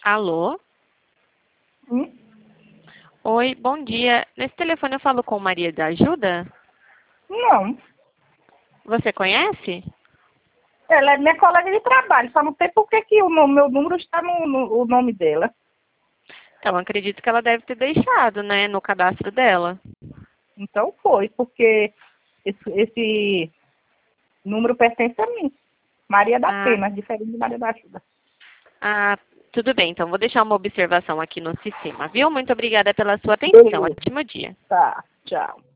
Alô? Hum? Oi, bom dia. Nesse telefone eu falo com Maria da Ajuda? Não. Você conhece? Ela é minha colega de trabalho, só não sei por que que meu número está o nome dela. Então, acredito que ela deve ter deixado, né, no cadastro dela. Então foi, porque esse número pertence a mim. Maria da Ah, Pena, diferente de Maria da Ajuda. ah, tudo bem. Então, vou deixar uma observação aqui no sistema, viu? Muito obrigada pela sua atenção. Beleza. Ótimo dia. Tá, tchau.